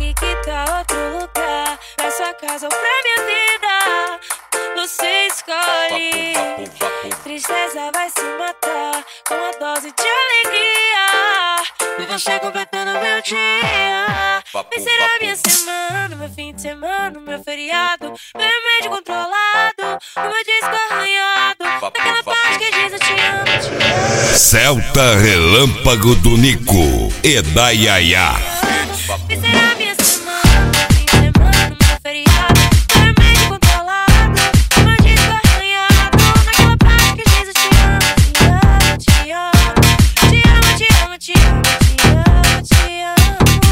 E que tal outro lugar? Pra sua casa ou pra minha vida? Você escolhe. Tristeza vai se matar com uma dose de alegria. E você completando meu dia. Vencerá minha semana, meu fim de semana, meu feriado, meu remédio controlado, o meu disco arranhado, naquela parte que diz eu te amo, te amo. Celta Relâmpago do Nico e da Yaya. Vencerá minha semana, meu fim de semana, meu feriado, meu remédio controlado, o meu disco arranhado, naquela parte que diz eu te amo, te amo, te amo, te amo, te amo, te amo, te amo.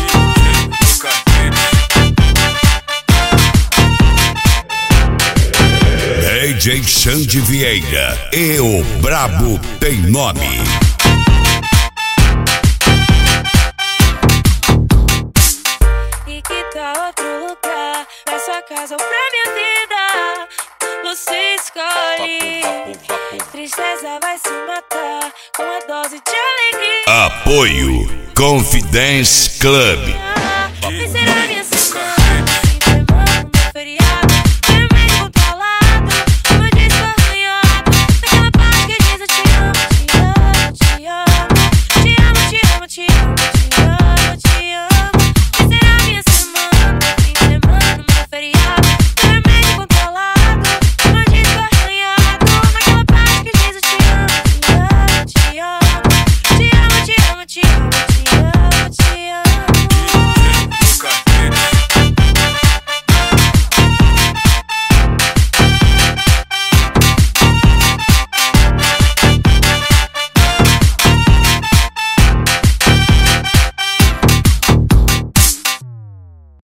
DJ Xande Vieira e o Brabo tem nome. E que tal outro lugar? Pra sua casa ou pra minha vida? Você escolhe. Tristeza vai se matar com uma dose de alegria. Apoio Confidence Club.